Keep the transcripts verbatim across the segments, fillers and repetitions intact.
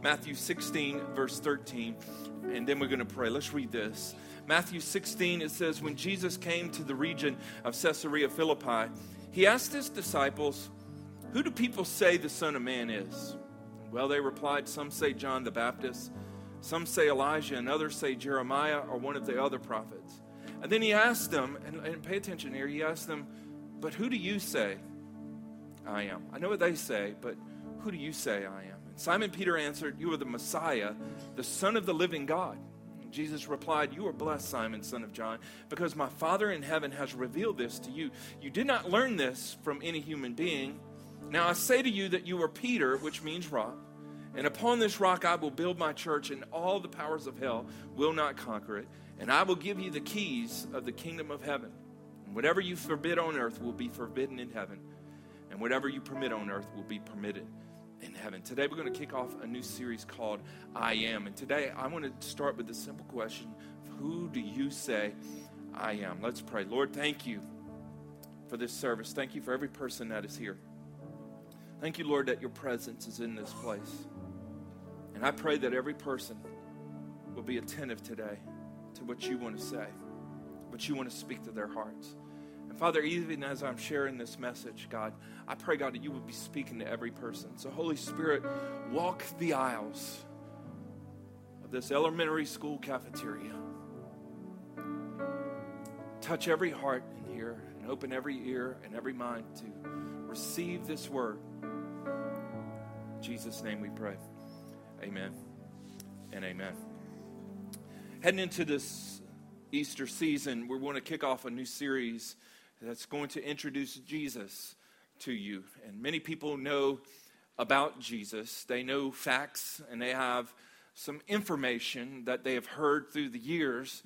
Matthew sixteen, verse thirteen, and then we're going to pray. Let's read this. Matthew sixteen, it says, when Jesus came to the region of Caesarea Philippi, he asked his disciples, who do people say the Son of Man is? Well, they replied, some say John the Baptist, some say Elijah, and others say Jeremiah or one of the other prophets. And then he asked them, and, and pay attention here, he asked them, but who do you say I am? I know what they say, but who do you say I am? And Simon Peter answered, you are the Messiah, the Son of the living God. And Jesus replied, you are blessed, Simon, son of John, because my Father in heaven has revealed this to you. You did not learn this from any human being. Now I say to you that you are Peter, which means rock. And upon this rock I will build my church, and all the powers of hell will not conquer it. And I will give you the keys of the kingdom of heaven. And whatever you forbid on earth will be forbidden in heaven. And whatever you permit on earth will be permitted in heaven. Today we're going to kick off a new series called I Am. And today I want to start with the simple question of who do you say I am? Let's pray. Lord, thank you for this service. Thank you for every person that is here. Thank you, Lord, that your presence is in this place. And I pray that every person will be attentive today to what you want to say, what you want to speak to their hearts. And Father, even as I'm sharing this message, God, I pray, God, that you would be speaking to every person. So Holy Spirit, walk the aisles of this elementary school cafeteria. Touch every heart in here and open every ear and every mind to receive this word. In Jesus' name we pray. Amen and amen. Heading into this Easter season, we're going to kick off a new series that's going to introduce Jesus to you. And many people know about Jesus. They know facts and they have some information that they have heard through the years,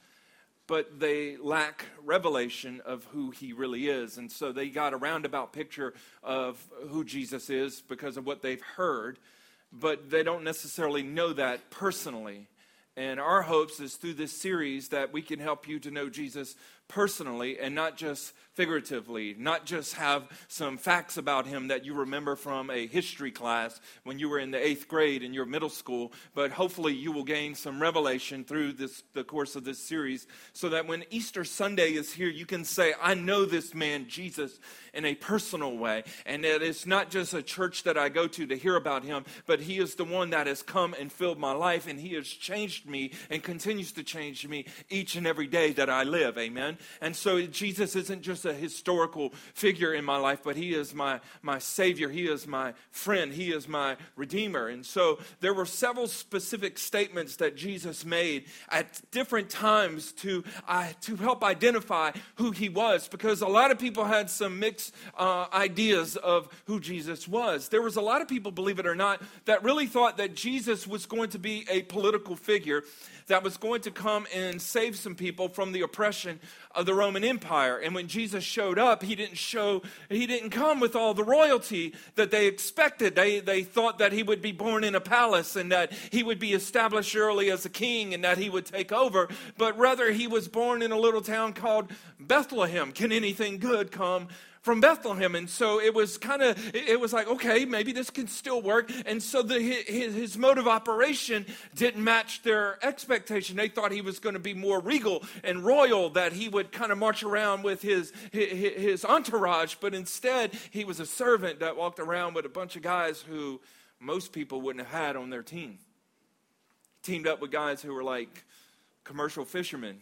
but they lack revelation of who he really is. And so they got a roundabout picture of who Jesus is because of what they've heard, but they don't necessarily know that personally. And our hopes is through this series that we can help you to know Jesus personally and not just figuratively, not just have some facts about him that you remember from a history class when you were in the eighth grade in your middle school, but hopefully you will gain some revelation through this the course of this series so that when Easter Sunday is here, you can say, I know this man, Jesus, in a personal way, and that it's not just a church that I go to to hear about him, but he is the one that has come and filled my life, and he has changed me and continues to change me each and every day that I live, amen? And so Jesus isn't just a historical figure in my life, but he is my, my Savior, he is my friend, he is my Redeemer. And so there were several specific statements that Jesus made at different times to, uh, to help identify who he was, because a lot of people had some mixed uh, ideas of who Jesus was. There was a lot of people, believe it or not, that really thought that Jesus was going to be a political figure that was going to come and save some people from the oppression of the Roman Empire. And when Jesus showed up, he didn't show, he didn't come with all the royalty that they expected. They, they thought that he would be born in a palace and that he would be established early as a king and that he would take over. But rather, he was born in a little town called Bethlehem. Can anything good come from Bethlehem? And so it was kind of, it was like, okay, maybe this can still work. And so the, his, his mode of operation didn't match their expectation. They thought he was going to be more regal and royal, that he would kind of march around with his, his, his entourage. But instead, he was a servant that walked around with a bunch of guys who most people wouldn't have had on their team. Teamed up with guys who were like commercial fishermen.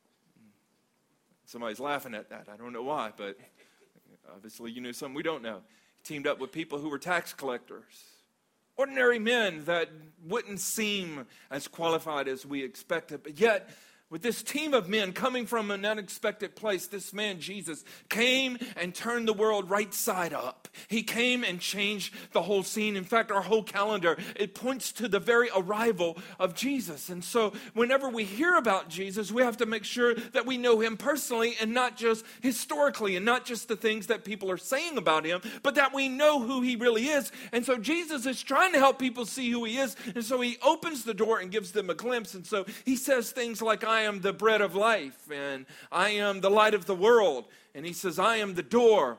Somebody's laughing at that. I don't know why, but obviously you knew something we don't know. He teamed up with people who were tax collectors. Ordinary men that wouldn't seem as qualified as we expected. But yet, with this team of men coming from an unexpected place, this man, Jesus, came and turned the world right side up. He came and changed the whole scene. In fact, our whole calendar, it points to the very arrival of Jesus. And so whenever we hear about Jesus, we have to make sure that we know him personally and not just historically and not just the things that people are saying about him, but that we know who he really is. And so Jesus is trying to help people see who he is. And so he opens the door and gives them a glimpse. And so he says things like, I am the bread of life, and I am the light of the world. And he says, I am the door.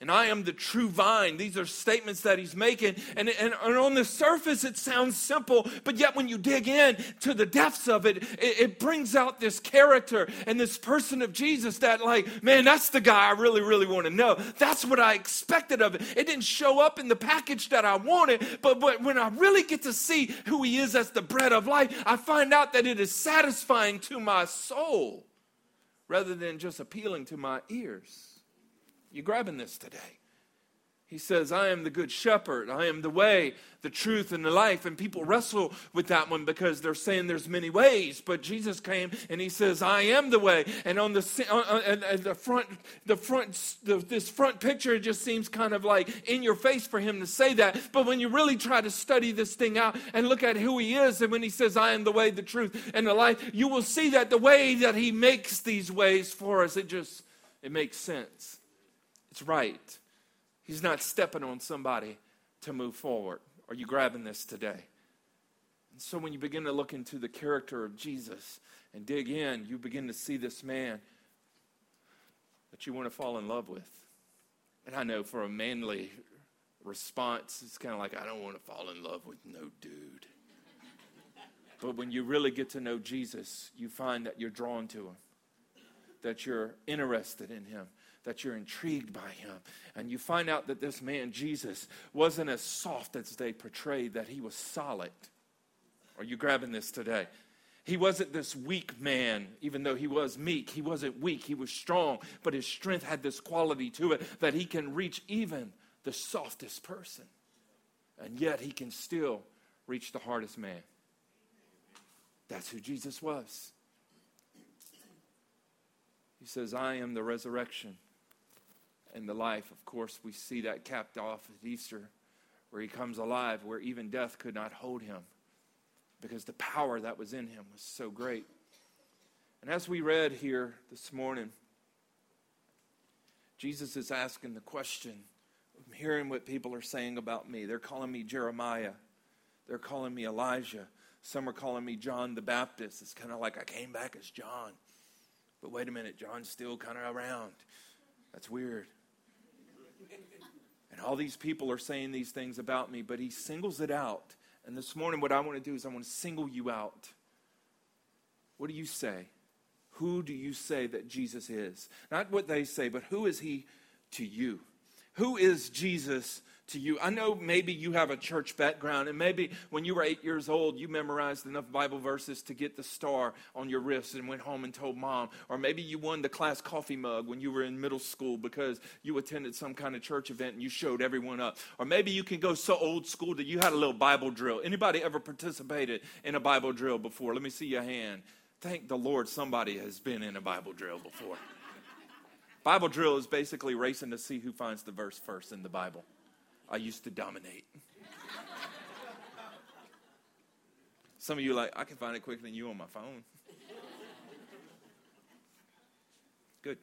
And I am the true vine. These are statements that he's making. And, and, and on the surface, it sounds simple. But yet when you dig in to the depths of it, it, it brings out this character and this person of Jesus that like, man, that's the guy I really, really want to know. That's what I expected of it. It didn't show up in the package that I wanted. But, but when I really get to see who he is as the bread of life, I find out that it is satisfying to my soul rather than just appealing to my ears. You grabbing this today? He says, I am the good shepherd. I am the way, the truth, and the life. And people wrestle with that one because they're saying there's many ways. But Jesus came and he says, I am the way. And on the on, on the front, the front, the, this front picture, it just seems kind of like in your face for him to say that. But when you really try to study this thing out and look at who he is, and when he says, I am the way, the truth, and the life, you will see that the way that he makes these ways for us, it just, it makes sense. It's right. He's not stepping on somebody to move forward. Are you grabbing this today? And so when you begin to look into the character of Jesus and dig in, you begin to see this man that you want to fall in love with. And I know for a manly response, it's kind of like, I don't want to fall in love with no dude. But when you really get to know Jesus, you find that you're drawn to him, that you're interested in him, that you're intrigued by him. And you find out that this man, Jesus, wasn't as soft as they portrayed, that he was solid. Are you grabbing this today? He wasn't this weak man, even though he was meek. He wasn't weak, he was strong. But his strength had this quality to it that he can reach even the softest person. And yet he can still reach the hardest man. That's who Jesus was. He says, I am the resurrection and the life. Of course, we see that capped off at Easter, where he comes alive, where even death could not hold him, because the power that was in him was so great. And as we read here this morning, Jesus is asking the question. I'm hearing what people are saying about me. They're calling me Jeremiah. They're calling me Elijah. Some are calling me John the Baptist. It's kind of like I came back as John. But wait a minute, John's still kind of around. That's weird. And all these people are saying these things about me, but he singles it out. And this morning what I want to do is I want to single you out. What do you say? Who do you say that Jesus is? Not what they say, but who is he to you? Who is Jesus to you? I know maybe you have a church background, and maybe when you were eight years old, you memorized enough Bible verses to get the star on your wrist and went home and told mom. Or maybe you won the class coffee mug when you were in middle school because you attended some kind of church event and you showed everyone up. Or maybe you can go so old school that you had a little Bible drill. Anybody ever participated in a Bible drill before? Let me see your hand. Thank the Lord somebody has been in a Bible drill before. Bible drill is basically racing to see who finds the verse first in the Bible. I used to dominate. Some of you are like, I can find it quicker than you on my phone. Good.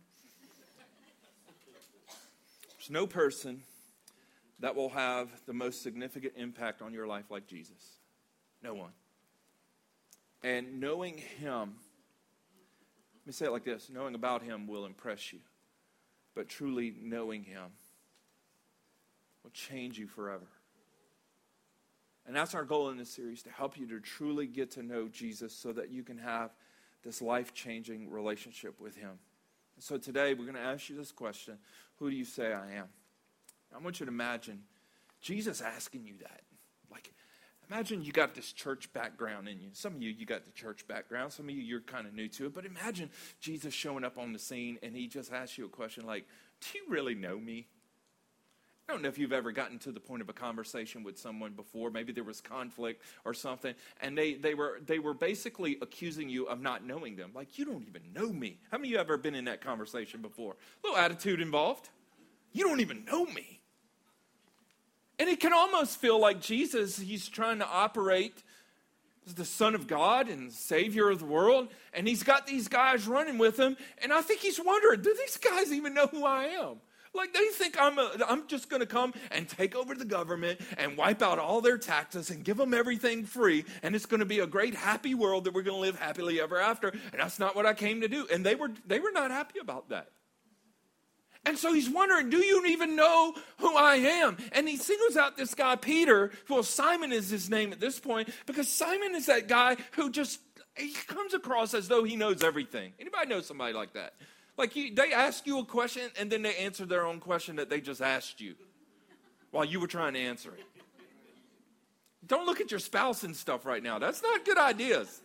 There's no person that will have the most significant impact on your life like Jesus. No one. And knowing him, let me say it like this, knowing about him will impress you. But truly knowing him will change you forever. And that's our goal in this series, to help you to truly get to know Jesus so that you can have this life-changing relationship with him. And so today we're going to ask you this question: who do you say I am? I want you to imagine Jesus asking you that. Like, imagine you got this church background in you. Some of you, you got the church background. Some of you, you're kind of new to it. But imagine Jesus showing up on the scene and he just asks you a question like, do you really know me? I don't know if you've ever gotten to the point of a conversation with someone before. Maybe there was conflict or something, and they, they were they were basically accusing you of not knowing them. Like, you don't even know me. How many of you have ever been in that conversation before? A little attitude involved. You don't even know me. And it can almost feel like Jesus, he's trying to operate as the Son of God and Savior of the world, and he's got these guys running with him, and I think he's wondering, do these guys even know who I am? Like, they think I'm a, I'm just going to come and take over the government and wipe out all their taxes and give them everything free, and it's going to be a great, happy world that we're going to live happily ever after, and that's not what I came to do. And they were they were not happy about that. And so he's wondering, do you even know who I am? And he singles out this guy, Peter. Well, Simon is his name at this point, because Simon is that guy who just, he comes across as though he knows everything. Anybody know somebody like that? Like you, they ask you a question, and then they answer their own question that they just asked you while you were trying to answer it. Don't look at your spouse and stuff right now. That's not good ideas.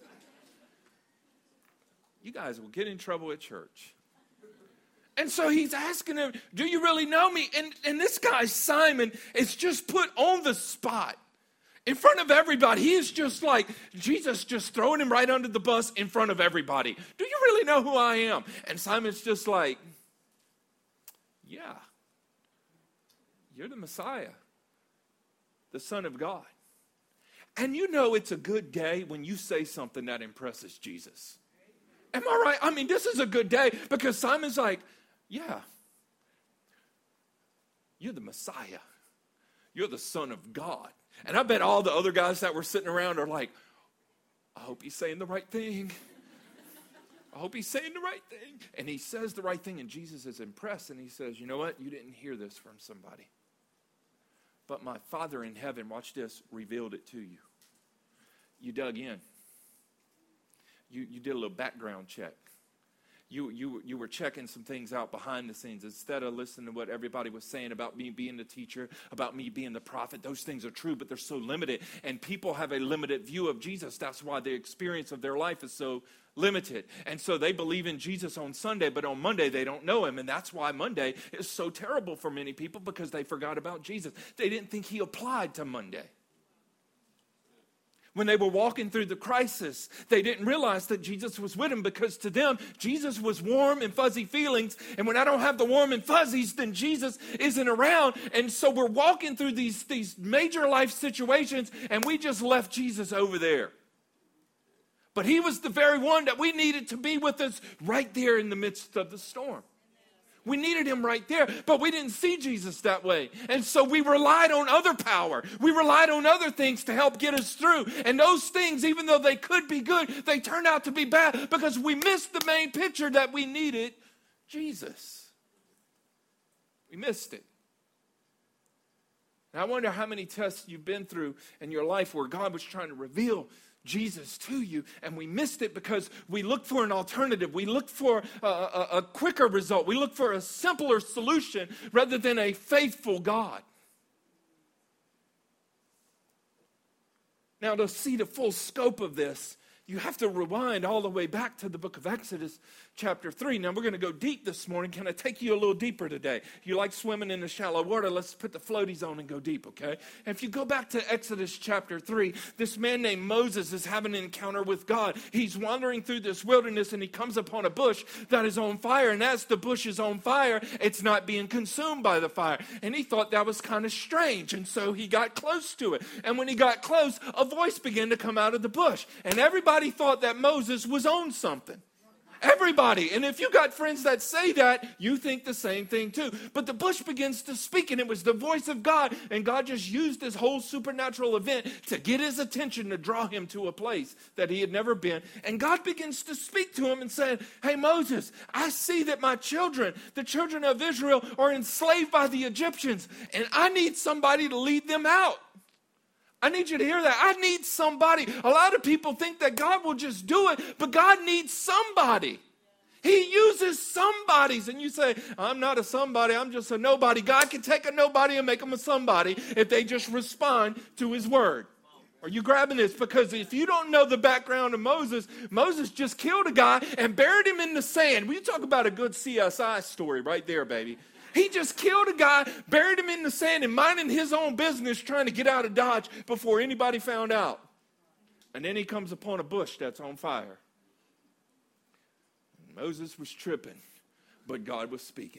You guys will get in trouble at church. And so he's asking him, do you really know me? And, and this guy, Simon, is just put on the spot in front of everybody. He is just like, Jesus just throwing him right under the bus in front of everybody. Do you really know who I am? And Simon's just like, yeah, you're the Messiah, the Son of God. And you know it's a good day when you say something that impresses Jesus. Am I right? I mean, this is a good day because Simon's like, yeah, you're the Messiah. You're the Son of God. And I bet all the other guys that were sitting around are like, I hope he's saying the right thing. I hope he's saying the right thing. And he says the right thing, and Jesus is impressed, and he says, you know what? You didn't hear this from somebody. But my Father in heaven, watch this, revealed it to you. You dug in. You, you did a little background check. You, you, you were checking some things out behind the scenes. Instead of listening to what everybody was saying about me being the teacher, about me being the prophet, those things are true, but they're so limited. And people have a limited view of Jesus. That's why the experience of their life is so limited. And so they believe in Jesus on Sunday, but on Monday they don't know him. And that's why Monday is so terrible for many people, because they forgot about Jesus. They didn't think he applied to Monday. When they were walking through the crisis, they didn't realize that Jesus was with them, because to them, Jesus was warm and fuzzy feelings. And when I don't have the warm and fuzzies, then Jesus isn't around. And so we're walking through these, these major life situations, and we just left Jesus over there. But he was the very one that we needed to be with us right there in the midst of the storm. We needed him right there, but we didn't see Jesus that way. And so we relied on other power. We relied on other things to help get us through. And those things, even though they could be good, they turned out to be bad because we missed the main picture that we needed, Jesus. We missed it. And I wonder how many tests you've been through in your life where God was trying to reveal Jesus to you, and we missed it because we looked for an alternative. We looked for a, a, a quicker result. We looked for a simpler solution rather than a faithful God. Now, to see the full scope of this, you have to rewind all the way back to the book of Exodus chapter three. Now, we're going to go deep this morning. Can I take you a little deeper today? If you like swimming in the shallow water, let's put the floaties on and go deep, okay? And if you go back to Exodus chapter three, this man named Moses is having an encounter with God. He's wandering through this wilderness, and he comes upon a bush that is on fire. And as the bush is on fire, it's not being consumed by the fire. And he thought that was kind of strange. And so he got close to it. And when he got close, a voice began to come out of the bush. And everybody thought that Moses was on something. Everybody. And if you got friends that say that, you think the same thing too. But the bush begins to speak, and it was the voice of God. And God just used this whole supernatural event to get his attention, to draw him to a place that he had never been. And God begins to speak to him and say, hey, Moses, I see that my children, the children of Israel, are enslaved by the Egyptians. And I need somebody to lead them out. I need you to hear that. I need somebody. A lot of people think that God will just do it, but God needs somebody. He uses somebodies. And you say, I'm not a somebody, I'm just a nobody. God can take a nobody and make them a somebody if they just respond to his word. Are you grabbing this? Because if you don't know the background of Moses, Moses just killed a guy and buried him in the sand. We talk about a good C S I story right there, baby. He just killed a guy, buried him in the sand, and minding his own business, trying to get out of Dodge before anybody found out. And then he comes upon a bush that's on fire. Moses was tripping, but God was speaking.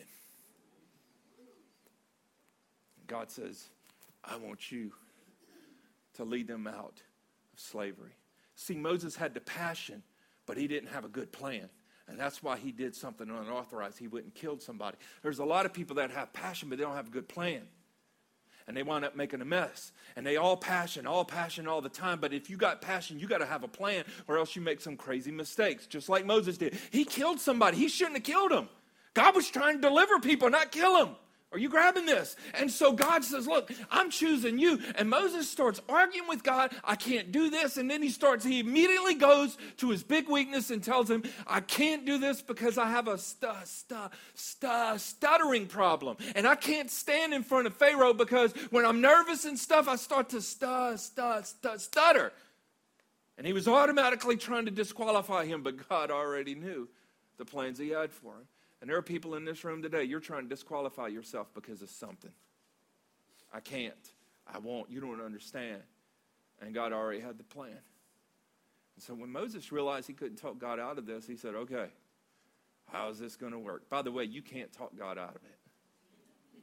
God says, I want you to lead them out of slavery. See, Moses had the passion, but he didn't have a good plan. And that's why he did something unauthorized. He went and killed somebody. There's a lot of people that have passion, but they don't have a good plan. And they wind up making a mess. And they all passion, all passion all the time. But if you got passion, you got to have a plan, or else you make some crazy mistakes, just like Moses did. He killed somebody. He shouldn't have killed him. God was trying to deliver people, not kill them. Are you grabbing this? And so God says, look, I'm choosing you. And Moses starts arguing with God. I can't do this. And then he starts, he immediately goes to his big weakness and tells him, I can't do this because I have a stu- stu- stu- stuttering problem. And I can't stand in front of Pharaoh because when I'm nervous and stuff, I start to stu- stu- stu- stutter. And he was automatically trying to disqualify him, but God already knew the plans he had for him. And there are people in this room today, you're trying to disqualify yourself because of something. I can't. I won't. You don't understand. And God already had the plan. And so when Moses realized he couldn't talk God out of this, he said, okay, how is this going to work? By the way, you can't talk God out of it.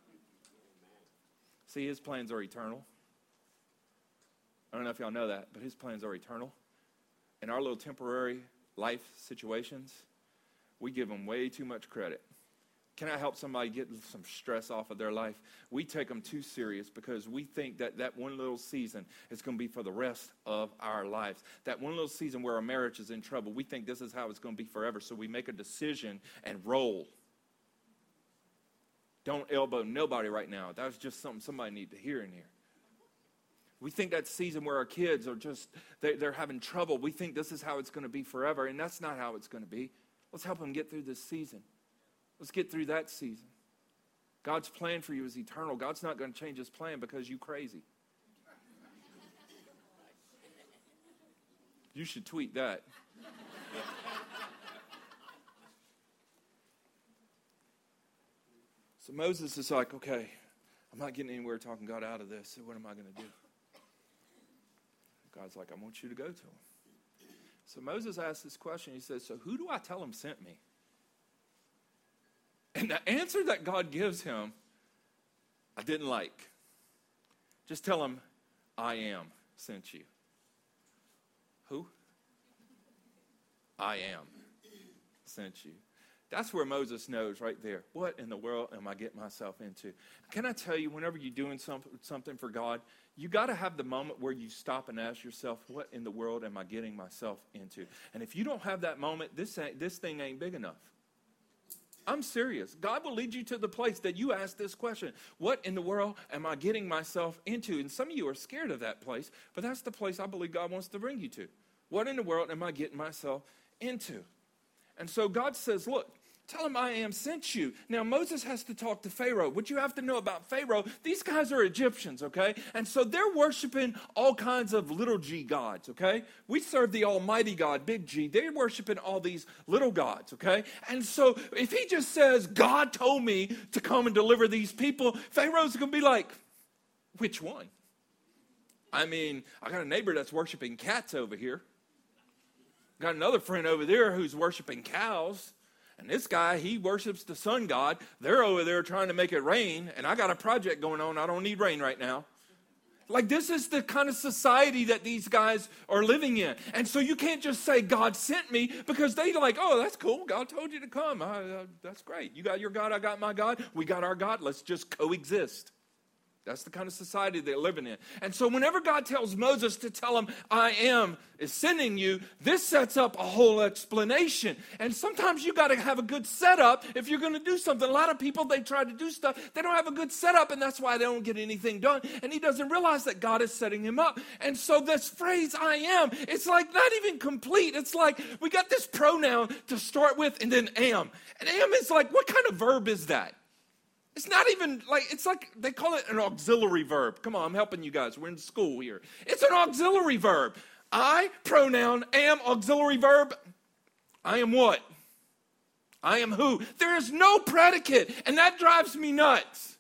See, his plans are eternal. I don't know if y'all know that, but his plans are eternal. In our little temporary life situations, we give them way too much credit. Can I help somebody get some stress off of their life? We take them too serious because we think that that one little season is going to be for the rest of our lives. That one little season where our marriage is in trouble, we think this is how it's going to be forever. So we make a decision and roll. Don't elbow nobody right now. That's just something somebody needs to hear in here. We think that season where our kids are just, they, they're having trouble. We think this is how it's going to be forever, and that's not how it's going to be. Let's help them get through this season. Let's get through that season. God's plan for you is eternal. God's not going to change his plan because you crazy. You should tweet that. So Moses is like, okay, I'm not getting anywhere talking God out of this, so what am I going to do? God's like, I want you to go to him. So Moses asked this question. He says, so who do I tell him sent me? And the answer that God gives him, I didn't like. Just tell him, I am sent you. Who? I am sent you. That's where Moses knows right there. What in the world am I getting myself into? Can I tell you, whenever you're doing some, something for God, you got to have the moment where you stop and ask yourself, what in the world am I getting myself into? And if you don't have that moment, this ain't, this thing ain't big enough. I'm serious. God will lead you to the place that you ask this question. What in the world am I getting myself into? And some of you are scared of that place, but that's the place I believe God wants to bring you to. What in the world am I getting myself into? And so God says, look, tell him I am sent you. Now, Moses has to talk to Pharaoh. What you have to know about Pharaoh, these guys are Egyptians, okay? And so they're worshiping all kinds of little g gods, okay? We serve the almighty God, big G. They're worshiping all these little gods, okay? And so if he just says, God told me to come and deliver these people, Pharaoh's going to be like, which one? I mean, I got a neighbor that's worshiping cats over here. Got another friend over there who's worshiping cows. And this guy, he worships the sun god. They're over there trying to make it rain. And I got a project going on. I don't need rain right now. Like, this is the kind of society that these guys are living in. And so you can't just say, God sent me, because they're like, oh, that's cool. God told you to come. Uh, uh, that's great. You got your God, I got my God. We got our God. Let's just coexist. That's the kind of society they're living in. And so whenever God tells Moses to tell him, I am is sending you, this sets up a whole explanation. And sometimes you got to have a good setup if you're going to do something. A lot of people, they try to do stuff, they don't have a good setup, and that's why they don't get anything done. And he doesn't realize that God is setting him up. And so this phrase, I am, it's like not even complete. It's like we got this pronoun to start with and then am. And am is like, what kind of verb is that? It's not even like, it's like, they call it an auxiliary verb. Come on, I'm helping you guys. We're in school here. It's an auxiliary verb. I, pronoun, am, auxiliary verb. I am what? I am who? There is no predicate, and that drives me nuts.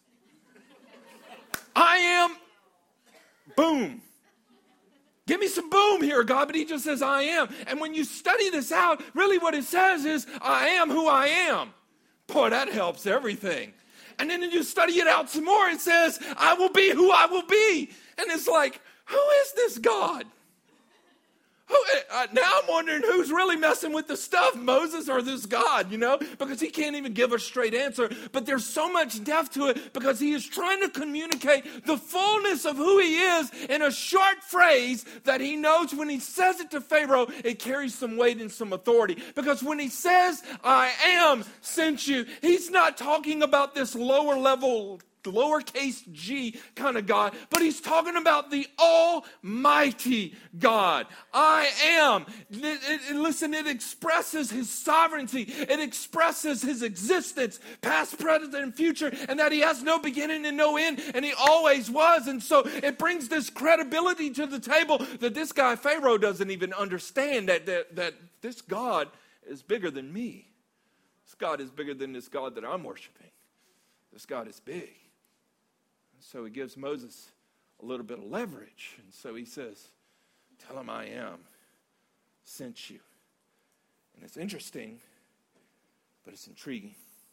I am, boom. Give me some boom here, God, but he just says, I am. And when you study this out, really what it says is, I am who I am. Boy, that helps everything. And then you study it out some more, it says, I will be who I will be. And it's like, who is this God? Who? uh, now I'm wondering who's really messing with the stuff, Moses or this God, you know, because he can't even give a straight answer. But there's so much depth to it because he is trying to communicate the fullness of who he is in a short phrase that he knows when he says it to Pharaoh, it carries some weight and some authority. Because when he says, I am sent you, he's not talking about this lower level, lowercase g kind of God, but he's talking about the almighty God. I am. It, it, listen, it expresses his sovereignty. It expresses his existence, past, present, and future, and that he has no beginning and no end, and he always was. And so it brings this credibility to the table that this guy Pharaoh doesn't even understand that, that, that this God is bigger than me. This God is bigger than this God that I'm worshiping. This God is big. So he gives Moses a little bit of leverage. And so he says, tell him I am sent you. And it's interesting, but it's intriguing.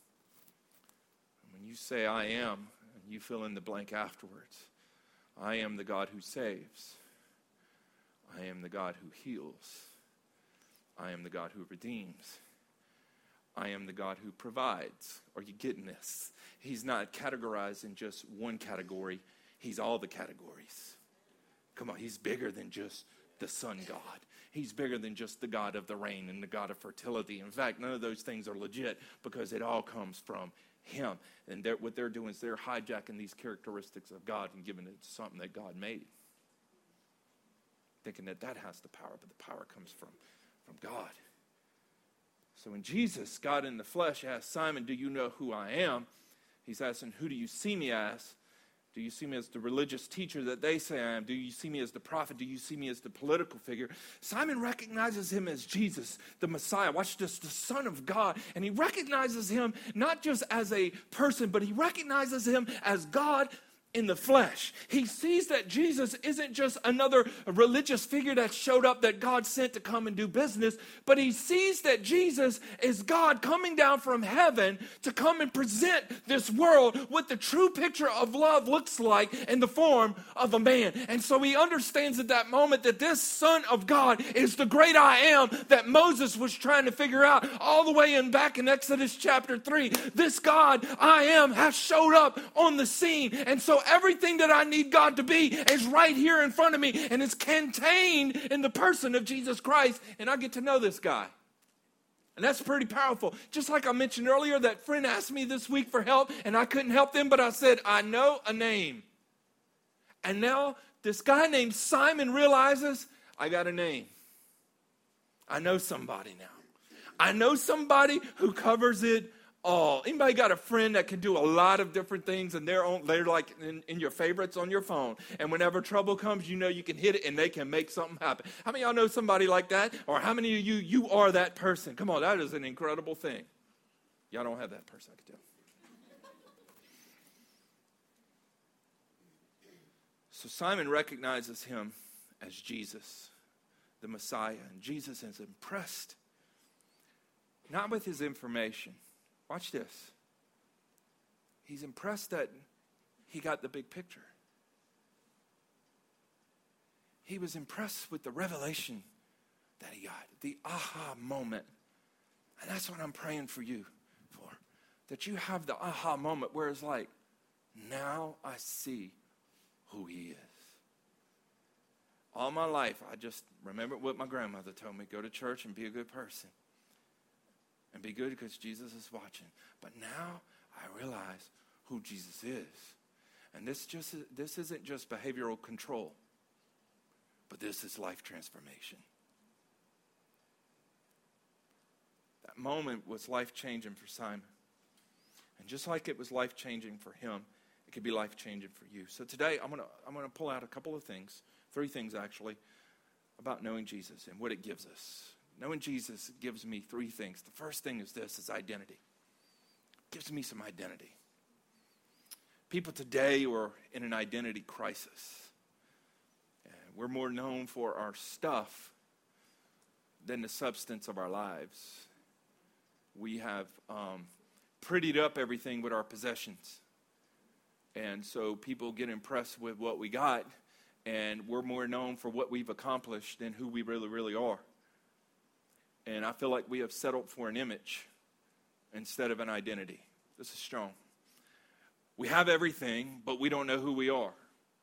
When you say I am, and you fill in the blank afterwards, I am the God who saves. I am the God who heals. I am the God who redeems. I am the God who provides. Are you getting this? He's not categorized in just one category. He's all the categories. Come on, he's bigger than just the sun God. He's bigger than just the God of the rain and the God of fertility. In fact, none of those things are legit because it all comes from him. And they're, what they're doing is they're hijacking these characteristics of God and giving it to something that God made. Thinking that that has the power, but the power comes from, from God. So when Jesus, God in the flesh, asked Simon, do you know who I am? He's asking, who do you see me as? Do you see me as the religious teacher that they say I am? Do you see me as the prophet? Do you see me as the political figure? Simon recognizes him as Jesus, the Messiah. Watch this, the Son of God. And he recognizes him not just as a person, but he recognizes him as God in the flesh. He sees that Jesus isn't just another religious figure that showed up that God sent to come and do business, but he sees that Jesus is God coming down from heaven to come and present this world what the true picture of love looks like in the form of a man. And so he understands at that moment that this Son of God is the great I am that Moses was trying to figure out all the way in back in Exodus chapter three. This God I am has showed up on the scene. And so everything that I need God to be is right here in front of me, and it's contained in the person of Jesus Christ, and I get to know this guy. And that's pretty powerful. Just like I mentioned earlier, that friend asked me this week for help, and I couldn't help them, but I said, I know a name. And now this guy named Simon realizes, I got a name. I know somebody now. I know somebody who covers it all. Anybody got a friend that can do a lot of different things and they're on, they're like in, in your favorites on your phone, and whenever trouble comes, you know you can hit it and they can make something happen? How many of y'all know somebody like that? Or how many of you, you are that person? Come on, that is an incredible thing. Y'all don't have that person, I can tell. So Simon recognizes him as Jesus, the Messiah, and Jesus is impressed, not with his information. Watch this. He's impressed that he got the big picture. He was impressed with the revelation that he got, the aha moment. And that's what I'm praying for you for. That you have the aha moment where it's like, now I see who he is. All my life, I just remembered what my grandmother told me. Go to church and be a good person. And be good because Jesus is watching. But now I realize who Jesus is. And this just this isn't just behavioral control, but this is life transformation. That moment was life-changing for Simon. And just like it was life-changing for him, it could be life-changing for you. So today I'm going to I'm going to pull out a couple of things, three things actually, about knowing Jesus and what it gives us. Knowing Jesus gives me three things. The first thing is this, is identity. It gives me some identity. People today are in an identity crisis. We're more known for our stuff than the substance of our lives. We have um, prettied up everything with our possessions. And so people get impressed with what we got, And we're more known for what we've accomplished than who we really, really are. And I feel like we have settled for an image instead of an identity. This is strong. We have everything, but we don't know who we are.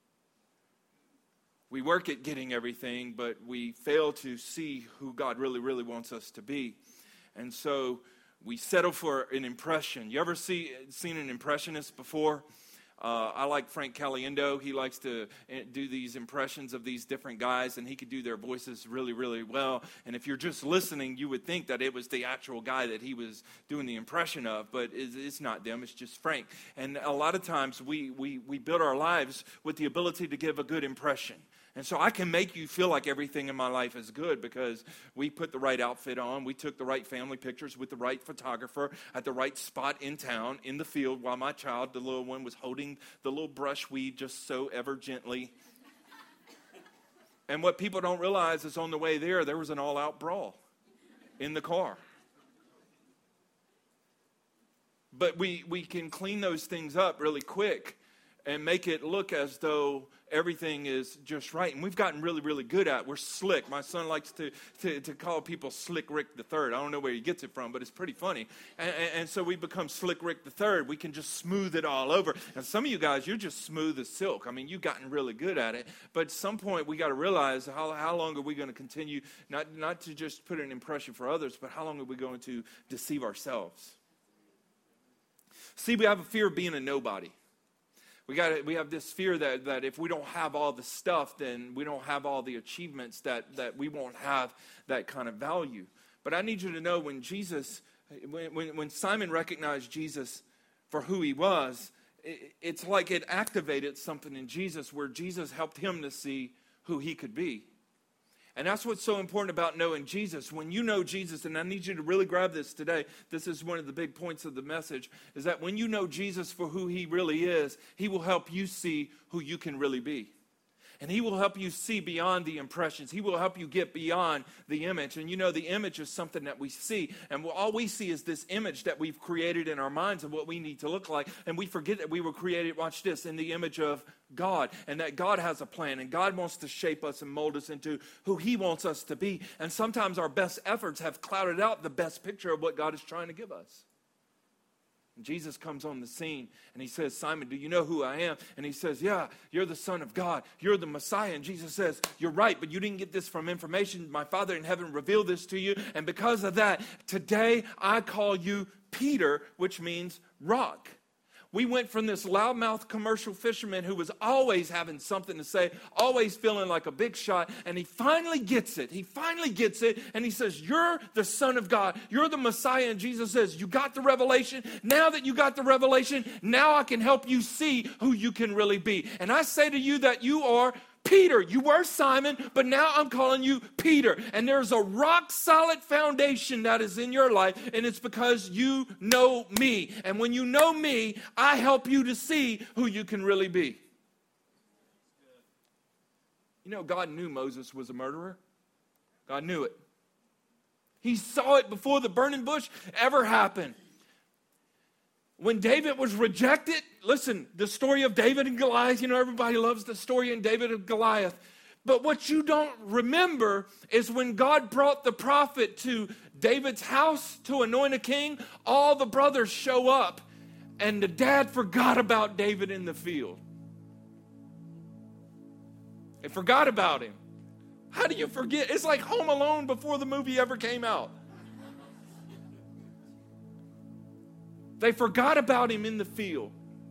We work at getting everything, but we fail to see who God really, really wants us to be. And so we settle for an impression. You ever see seen an impressionist before? Uh, I like Frank Caliendo. He likes to do these impressions of these different guys, and he could do their voices really, really well. And if you're just listening, you would think that it was the actual guy that he was doing the impression of, but it's, it's not them. It's just Frank. And a lot of times we, we, we build our lives with the ability to give a good impression. And so I can make you feel like everything in my life is good because we put the right outfit on. We took the right family pictures with the right photographer at the right spot in town, in the field, while my child, the little one, was holding the little brush weed just so ever gently. And what people don't realize is on the way there, there was an all-out brawl in the car. But we, we can clean those things up really quick and make it look as though everything is just right. And we've gotten really, really good at it. We're slick. My son likes to, to, to call people Slick Rick the Third. I don't know where he gets it from, but it's pretty funny. And, and, and so we become Slick Rick the Third. We can just smooth it all over. And some of you guys, you're just smooth as silk. I mean, you've gotten really good at it. But at some point, we got to realize how, how long are we going to continue, not, not to just put an impression for others, but how long are we going to deceive ourselves? See, we have a fear of being a nobody. We got we have this fear that, that if we don't have all the stuff, then we don't have all the achievements, that, that we won't have that kind of value. But I need you to know when Jesus, when, when, when Simon recognized Jesus for who he was, it, it's like it activated something in Jesus where Jesus helped him to see who he could be. And that's what's so important about knowing Jesus. When you know Jesus, and I need you to really grab this today, this is one of the big points of the message, is that when you know Jesus for who he really is, he will help you see who you can really be. And he will help you see beyond the impressions. He will help you get beyond the image. And you know, the image is something that we see. And all we see is this image that we've created in our minds of what we need to look like. And we forget that we were created, watch this, in the image of God. And that God has a plan. And God wants to shape us and mold us into who he wants us to be. And sometimes our best efforts have clouded out the best picture of what God is trying to give us. And Jesus comes on the scene and he says, Simon, do you know who I am? And he says, yeah, you're the Son of God. You're the Messiah. And Jesus says, you're right, but you didn't get this from information. My Father in heaven revealed this to you. And because of that, today I call you Peter, which means rock. We went from this loudmouth commercial fisherman who was always having something to say, always feeling like a big shot, and he finally gets it. He finally gets it, and he says, you're the Son of God. You're the Messiah. And Jesus says, you got the revelation. Now that you got the revelation, now I can help you see who you can really be. And I say to you that you are Peter. You were Simon, but now I'm calling you Peter. And there's a rock-solid foundation that is in your life, and it's because you know me. And when you know me, I help you to see who you can really be. You know, God knew Moses was a murderer. God knew it. He saw it before the burning bush ever happened. When David was rejected, listen, the story of David and Goliath, you know, everybody loves the story in David and Goliath. But what you don't remember is when God brought the prophet to David's house to anoint a king, all the brothers show up, and the dad forgot about David in the field. They forgot about him. How do you forget? It's like Home Alone before the movie ever came out. They forgot about him in the field.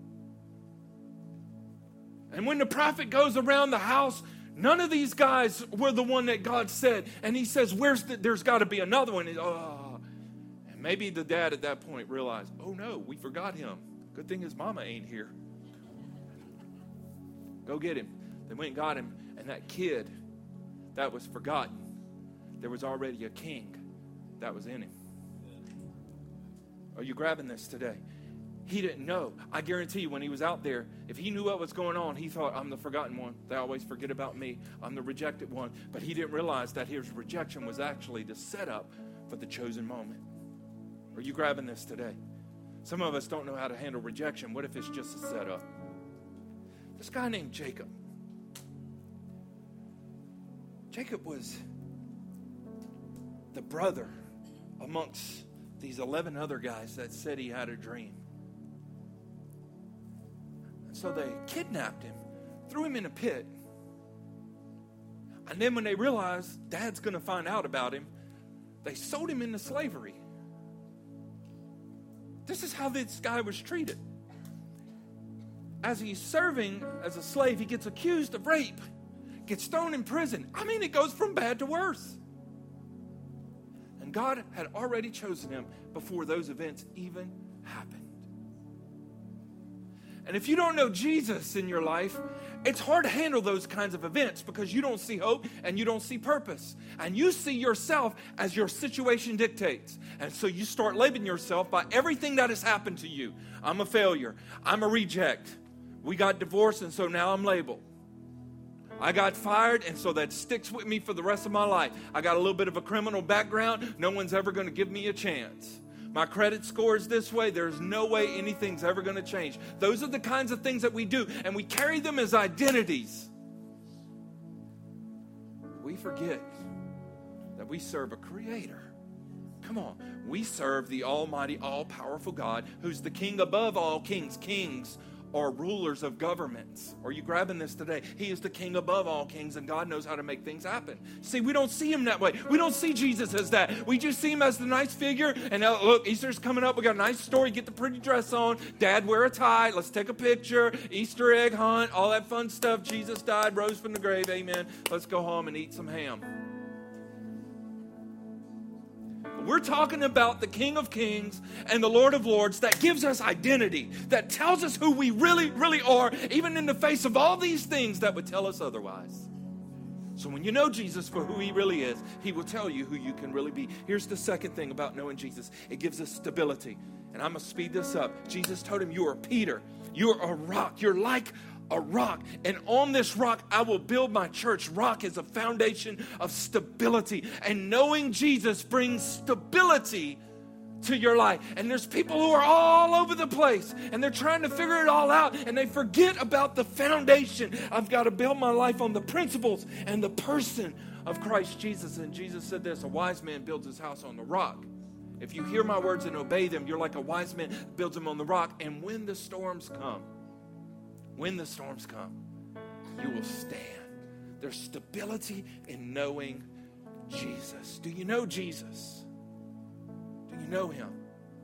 And when the prophet goes around the house, none of these guys were the one that God said. And he says, "Where's the, there's got to be another one." And, oh. and maybe the dad at that point realized, oh no, we forgot him. Good thing his mama ain't here. Go get him. They went and got him. And that kid that was forgotten, there was already a king that was in him. Are you grabbing this today? He didn't know. I guarantee you when he was out there, if he knew what was going on, he thought, I'm the forgotten one. They always forget about me. I'm the rejected one. But he didn't realize that his rejection was actually the setup for the chosen moment. Are you grabbing this today? Some of us don't know how to handle rejection. What if it's just a setup? This guy named Jacob. Jacob was the brother amongst these eleven other guys that said he had a dream. And so they kidnapped him, threw him in a pit. And then when they realized Dad's going to find out about him, they sold him into slavery. This is how this guy was treated. As he's serving as a slave, he gets accused of rape, gets thrown in prison. I mean, it goes from bad to worse. And God had already chosen him before those events even happened. And if you don't know Jesus in your life, it's hard to handle those kinds of events because you don't see hope and you don't see purpose. And you see yourself as your situation dictates. And so you start labeling yourself by everything that has happened to you. I'm a failure. I'm a reject. We got divorced, and so now I'm labeled. I got fired, and so that sticks with me for the rest of my life. I got a little bit of a criminal background. No one's ever going to give me a chance. My credit score is this way. There's no way anything's ever going to change. Those are the kinds of things that we do, and we carry them as identities. We forget that we serve a creator. Come on. We serve the almighty, all-powerful God who's the king above all kings. Kings are rulers of governments. Are you grabbing this today? He is the king above all kings, and God knows how to make things happen. See, we don't see him that way. We don't see Jesus as that. We just see him as the nice figure. And uh, look, Easter's coming up. We got a nice story. Get the pretty dress on. Dad, wear a tie. Let's take a picture. Easter egg hunt. All that fun stuff. Jesus died, rose from the grave. Amen. Let's go home and eat some ham. We're talking about the King of Kings and the Lord of Lords that gives us identity, that tells us who we really, really are, even in the face of all these things that would tell us otherwise. So when you know Jesus for who he really is, he will tell you who you can really be. Here's the second thing about knowing Jesus. It gives us stability. And I'm going to speed this up. Jesus told him, you are Peter. You're a rock. You're like a rock, and on this rock I will build my church. Rock is a foundation of stability, and knowing Jesus brings stability to your life. And there's people who are all over the place, and they're trying to figure it all out, and they forget about the foundation. I've got to build my life on the principles and the person of Christ Jesus. And Jesus said this, a wise man builds his house on the rock. If you hear my words and obey them, you're like a wise man builds them on the rock. And when the storms come, When the storms come, you will stand. There's stability in knowing Jesus. Do you know Jesus? Do you know him?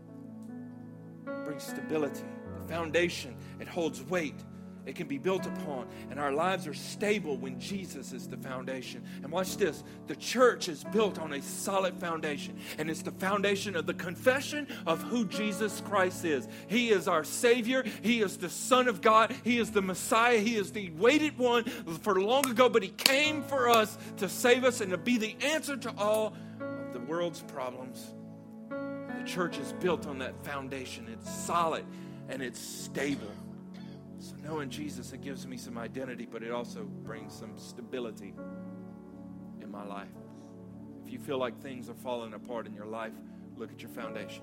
It brings stability. The foundation, it holds weight. It can be built upon. And our lives are stable when Jesus is the foundation. And watch this. The church is built on a solid foundation. And it's the foundation of the confession of who Jesus Christ is. He is our Savior. He is the Son of God. He is the Messiah. He is the waited one for long ago. But he came for us to save us and to be the answer to all of the world's problems. The church is built on that foundation. It's solid and it's stable. So knowing Jesus, it gives me some identity, but it also brings some stability in my life. If you feel like things are falling apart in your life, look at your foundation.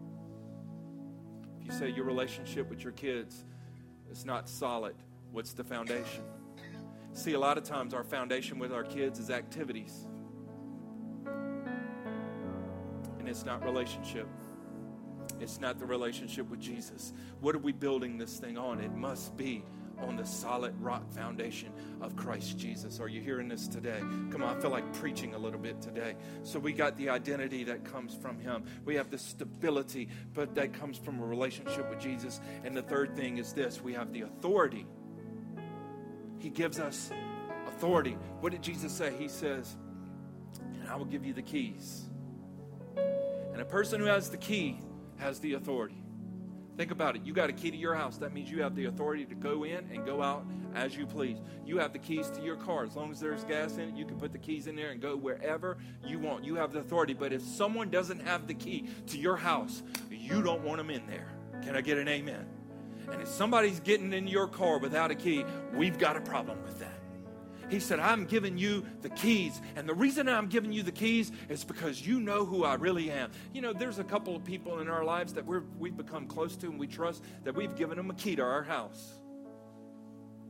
If you say your relationship with your kids is not solid, what's the foundation? See, a lot of times our foundation with our kids is activities. And it's not relationship. It's not the relationship with Jesus. What are we building this thing on? It must be on the solid rock foundation of Christ Jesus. Are you hearing this today? Come on, I feel like preaching a little bit today. So we got the identity that comes from him. We have the stability, but that comes from a relationship with Jesus. And the third thing is this. We have the authority. He gives us authority. What did Jesus say? He says, and I will give you the keys. And a person who has the key has the authority. Think about it. You got a key to your house. That means you have the authority to go in and go out as you please. You have the keys to your car. As long as there's gas in it, you can put the keys in there and go wherever you want. You have the authority. But if someone doesn't have the key to your house, you don't want them in there. Can I get an amen? And if somebody's getting in your car without a key, we've got a problem with that. He said, I'm giving you the keys. And the reason I'm giving you the keys is because you know who I really am. You know, there's a couple of people in our lives that we're, we've become close to and we trust that we've given them a key to our house.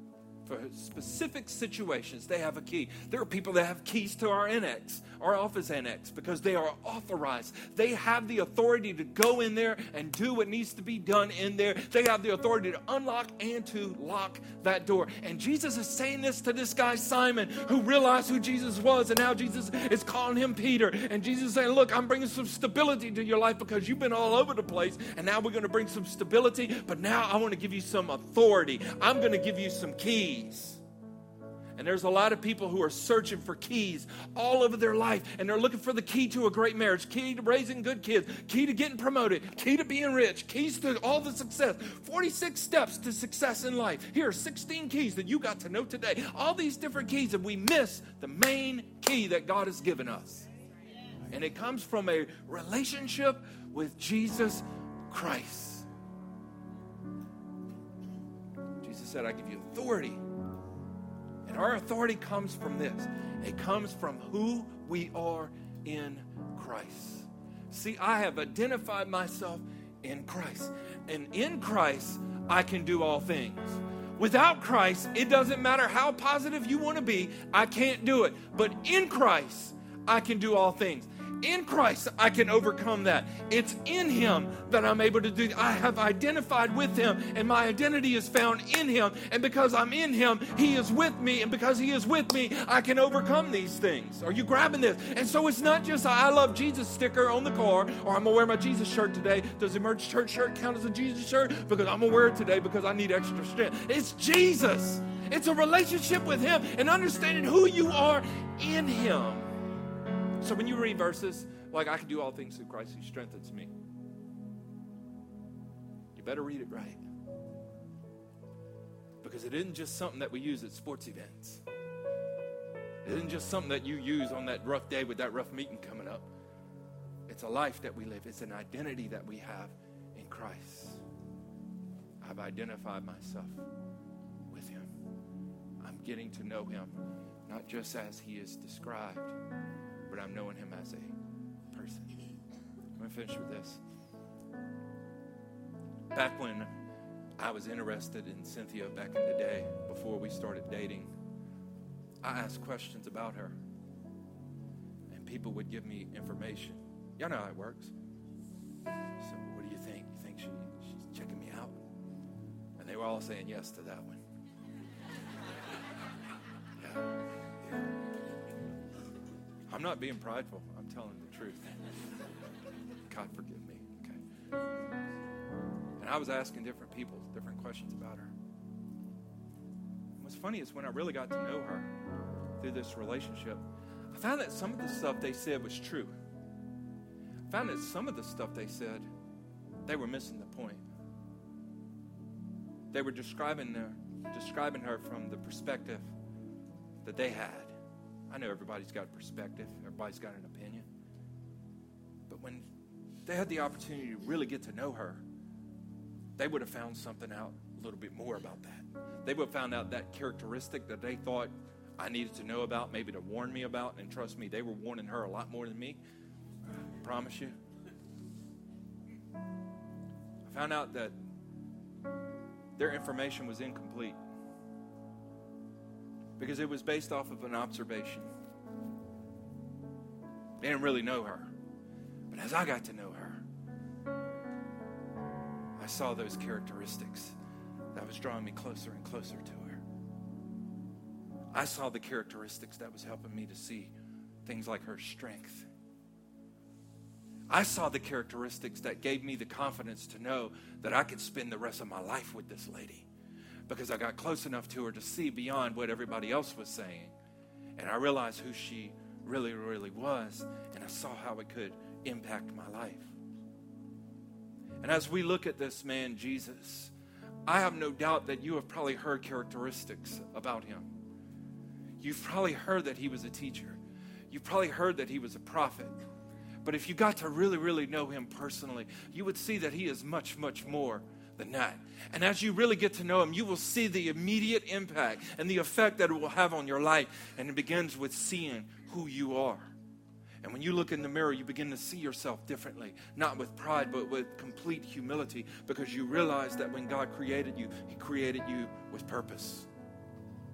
For specific situations, they have a key. There are people that have keys to our annex, our office annex, because they are authorized. They have the authority to go in there and do what needs to be done in there. They have the authority to unlock and to lock that door. And Jesus is saying this to this guy, Simon, who realized who Jesus was, and now Jesus is calling him Peter. And Jesus is saying, look, I'm bringing some stability to your life because you've been all over the place, and now we're going to bring some stability, but now I want to give you some authority. I'm going to give you some keys. And there's a lot of people who are searching for keys all over their life, and they're looking for the key to a great marriage, key to raising good kids, key to getting promoted, key to being rich, keys to all the success. forty-six steps to success in life. Here are sixteen keys that you got to know today. All these different keys, and we miss the main key that God has given us. And it comes from a relationship with Jesus Christ. Jesus said, I give you authority. And our authority comes from this. It comes from who we are in Christ. See, I have identified myself in Christ. And in Christ, I can do all things. Without Christ, it doesn't matter how positive you want to be, I can't do it. But in Christ, I can do all things. In Christ, I can overcome that. It's in Him that I'm able to do. I have identified with Him, and my identity is found in Him. And because I'm in Him, He is with me. And because He is with me, I can overcome these things. Are you grabbing this? And so it's not just a I love Jesus sticker on the car, or I'm going to wear my Jesus shirt today. Does the Emerge Church shirt count as a Jesus shirt? Because I'm going to wear it today because I need extra strength. It's Jesus. It's a relationship with Him and understanding who you are in Him. So when you read verses like, I can do all things through Christ who strengthens me, you better read it right. Because it isn't just something that we use at sports events. It isn't just something that you use on that rough day with that rough meeting coming up. It's a life that we live. It's an identity that we have in Christ. I've identified myself with Him. I'm getting to know Him, not just as He is described, but I'm knowing Him as a person. I'm going to finish with this. Back when I was interested in Cynthia back in the day, before we started dating, I asked questions about her. And people would give me information. Y'all know how it works. So what do you think? You think she, she's checking me out? And they were all saying yes to that one. Yeah. Yeah. I'm not being prideful. I'm telling the truth. God forgive me. Okay. And I was asking different people different questions about her. What's funny is when I really got to know her through this relationship, I found that some of the stuff they said was true. I found that some of the stuff they said, they were missing the point. They were describing their, describing her from the perspective that they had. I know everybody's got a perspective. Everybody's got an opinion. But when they had the opportunity to really get to know her, they would have found something out a little bit more about that. They would have found out that characteristic that they thought I needed to know about, maybe to warn me about. And trust me, they were warning her a lot more than me. I promise you. I found out that their information was incomplete, because it was based off of an observation. They didn't really know her. But as I got to know her, I saw those characteristics that was drawing me closer and closer to her. I saw the characteristics that was helping me to see things like her strength. I saw the characteristics that gave me the confidence to know that I could spend the rest of my life with this lady, because I got close enough to her to see beyond what everybody else was saying. And I realized who she really, really was, and I saw how it could impact my life. And as we look at this man, Jesus, I have no doubt that you have probably heard characteristics about him. You've probably heard that he was a teacher. You've probably heard that he was a prophet. But if you got to really, really know him personally, you would see that he is much, much more than that. And as you really get to know him, you will see the immediate impact and the effect that it will have on your life. And it begins with seeing who you are. And when you look in the mirror, you begin to see yourself differently, not with pride, but with complete humility, because you realize that when God created you, he created you with purpose.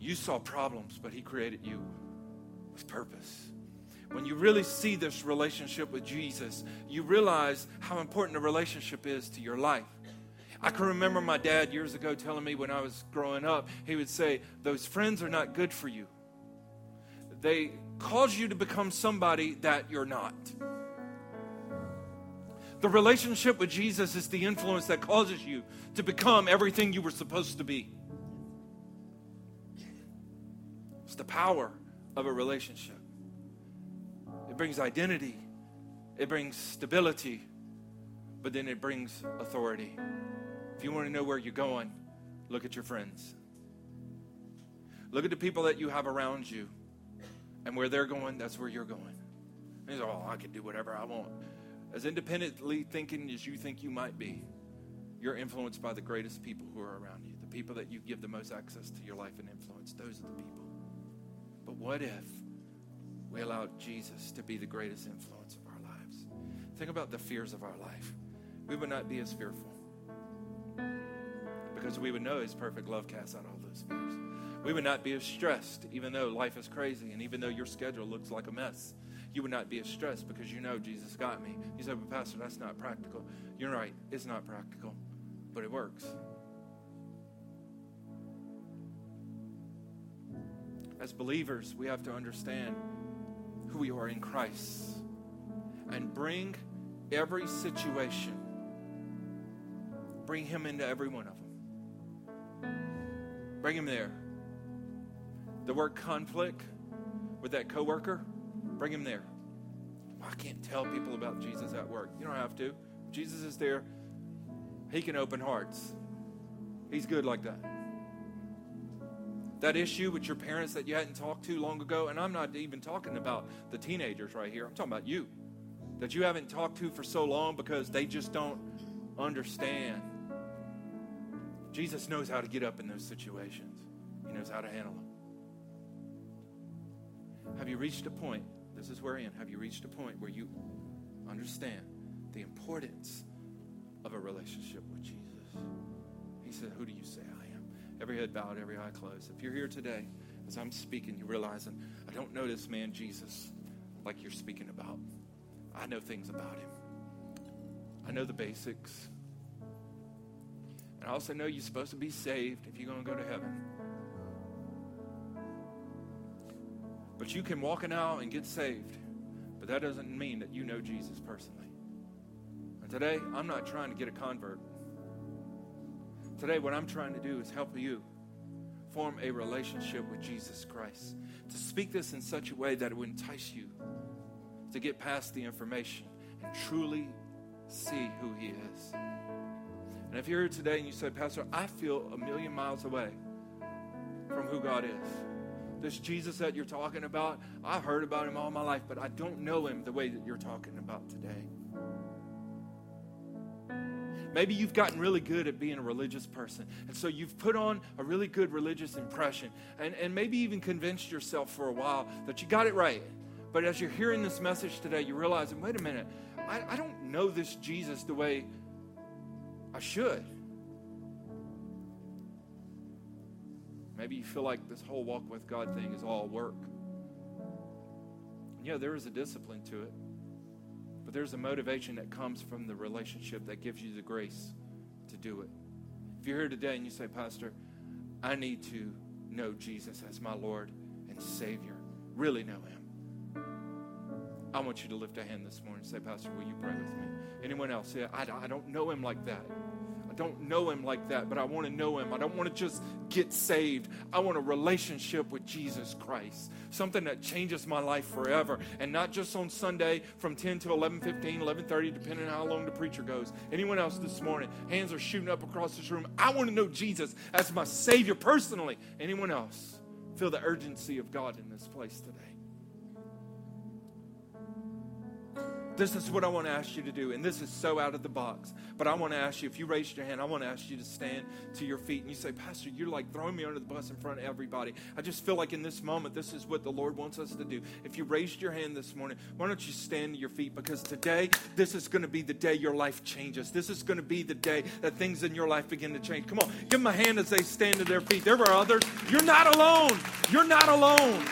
You saw problems, but he created you with purpose. When you really see this relationship with Jesus, you realize how important a relationship is to your life. I can remember my dad years ago telling me when I was growing up, he would say, those friends are not good for you. They cause you to become somebody that you're not. The relationship with Jesus is the influence that causes you to become everything you were supposed to be. It's the power of a relationship. It brings identity. It brings stability. But then it brings authority. If you want to know where you're going, look at your friends. Look at the people that you have around you. And where they're going, that's where you're going. And you say, oh, I can do whatever I want. As independently thinking as you think you might be, you're influenced by the greatest people who are around you. The people that you give the most access to your life and influence. Those are the people. But what if we allowed Jesus to be the greatest influence of our lives? Think about the fears of our life. We would not be as fearful. Because we would know his perfect love casts out all those fears. We would not be as stressed, even though life is crazy and even though your schedule looks like a mess. You would not be as stressed because you know Jesus got me. You said, but Pastor, that's not practical. You're right, it's not practical, but it works. As believers, we have to understand who we are in Christ and bring every situation, bring him into every one of them. Bring him there. The work conflict with that coworker, bring him there. Well, I can't tell people about Jesus at work. You don't have to. Jesus is there. He can open hearts. He's good like that. That issue with your parents that you hadn't talked to long ago, and I'm not even talking about the teenagers right here. I'm talking about you. That you haven't talked to for so long because they just don't understand. Jesus knows how to get up in those situations. He knows how to handle them. Have you reached a point, this is where I am, have you reached a point where you understand the importance of a relationship with Jesus? He said, who do you say I am? Every head bowed, every eye closed. If you're here today, as I'm speaking, you're realizing, I don't know this man Jesus like you're speaking about. I know things about him. I know the basics. And I also know you're supposed to be saved if you're going to go to heaven. But you can walk an aisle and get saved. But that doesn't mean that you know Jesus personally. And today, I'm not trying to get a convert. Today, what I'm trying to do is help you form a relationship with Jesus Christ. To speak this in such a way that it would entice you to get past the information and truly see who he is. And if you're here today and you say, Pastor, I feel a million miles away from who God is. This Jesus that you're talking about, I've heard about him all my life, but I don't know him the way that you're talking about today. Maybe you've gotten really good at being a religious person. And so you've put on a really good religious impression. And, and maybe even convinced yourself for a while that you got it right. But as you're hearing this message today, you're realizing, wait a minute, I, I don't know this Jesus the way I should. Maybe you feel like this whole walk with God thing is all work. Yeah, there is a discipline to it. But there's a motivation that comes from the relationship that gives you the grace to do it. If you're here today and you say, Pastor, I need to know Jesus as my Lord and Savior, really know him, I want you to lift a hand this morning and say, Pastor, will you pray with me? Anyone else? Yeah, I, I don't know him like that. I don't know him like that, but I want to know him. I don't want to just get saved. I want a relationship with Jesus Christ, something that changes my life forever, and not just on Sunday from ten to eleven fifteen, eleven thirty, depending on how long the preacher goes. Anyone else this morning? Hands are shooting up across this room. I want to know Jesus as my Savior personally. Anyone else feel the urgency of God in this place today? This is what I want to ask you to do, and this is so out of the box. But I want to ask you, if you raised your hand, I want to ask you to stand to your feet. And you say, Pastor, you're like throwing me under the bus in front of everybody. I just feel like in this moment, this is what the Lord wants us to do. If you raised your hand this morning, why don't you stand to your feet? Because today, this is going to be the day your life changes. This is going to be the day that things in your life begin to change. Come on, give them a hand as they stand to their feet. There are others. You're not alone. You're not alone.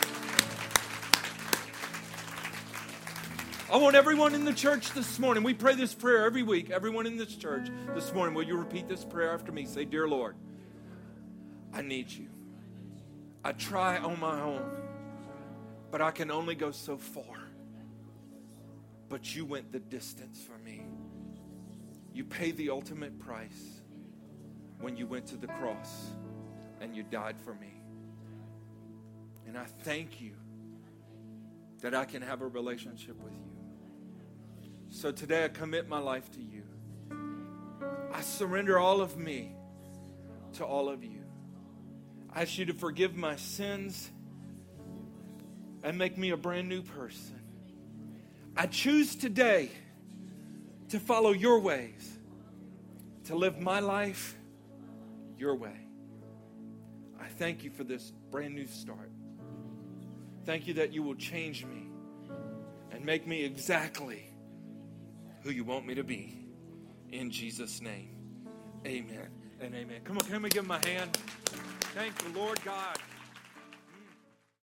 I want everyone in the church this morning. We pray this prayer every week. Everyone in this church this morning, will you repeat this prayer after me? Say, Dear Lord, I need you. I try on my own, but I can only go so far. But you went the distance for me. You paid the ultimate price when you went to the cross and you died for me. And I thank you that I can have a relationship with you. So today I commit my life to you. I surrender all of me to all of you. I ask you to forgive my sins and make me a brand new person. I choose today to follow your ways, to live my life your way. I thank you for this brand new start. Thank you that you will change me and make me exactly who you want me to be. In Jesus' name, amen and amen. Come on, can we give him a hand? Thank the Lord God.